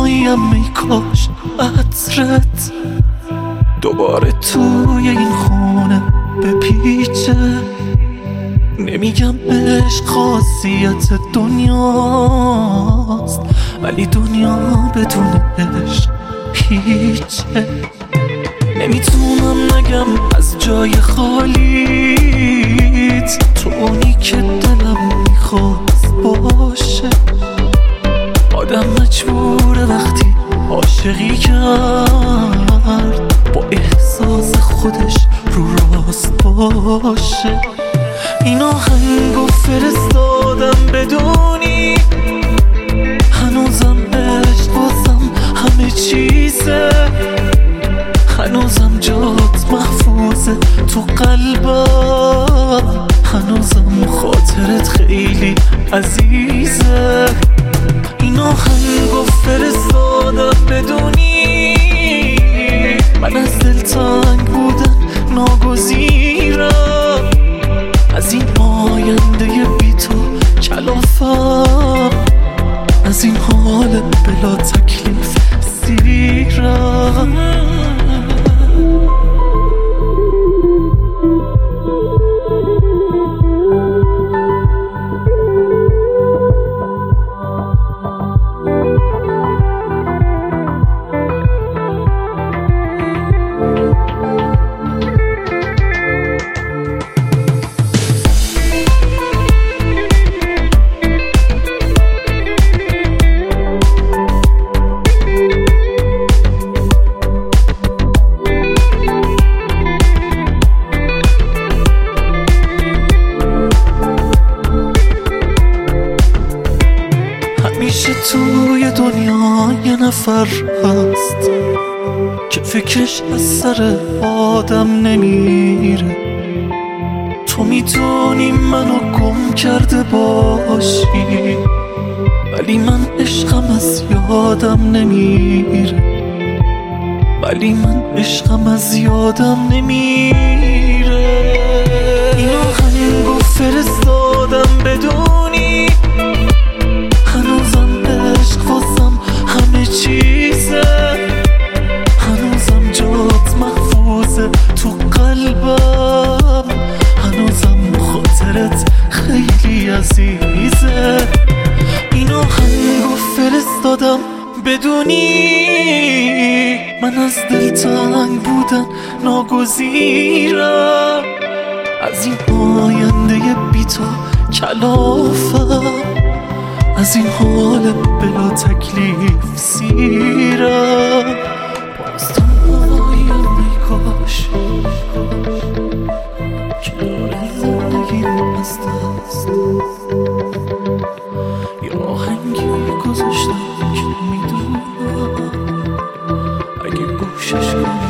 تنهاییم ای کاش عطرت دوباره توی این خونه بپیچه. نمیگم عشق خاصیت دنیاست، ولی دنیا بدون عشق هیچه. نمیتونم نگم از جای خالیت، تو اونی که دلم میخواست باشه. آدم مجبوره وقتی عاشقی کرد با احساس خودش رو راست باشه. این آهنگو فرستادم بدونی هنوزم عشق واسم همه چیزه، هنوزم جات محفوظه تو قلبم، هنوزم خاطرت خیلی عزیزه. این آهنگو فرستادم بدونی من از دلتنگ بودن ناگزیرم، از این آینده بی تو کلافم، از این حال بلا تکلیف سیرم. همیشه توی دنیا یه نفر هست که فکرش از سر آدم نمیره. تو میدونی منو گم کرده باشی، ولی من عشقم از یادم نمیره، ولی من عشقم از یادم نمیره. این آهنگو فرستادم بدونی هنوزم عشق واسم همه چیزه، هنوزم جات محفوظه تو قلبم، هنوزم خاطرت خیلی عزیزه. این آهنگو فرستادم بدونی من از دلتنگ بودن ناگزیرم، از این آینده بی تو کلافم، از این حال بلا تکلیف سیرم. باز تنهاییم ای کاش کنار زندگیم از دست یه آهنگی گذاشتم که میدونم اگه گوشش کنی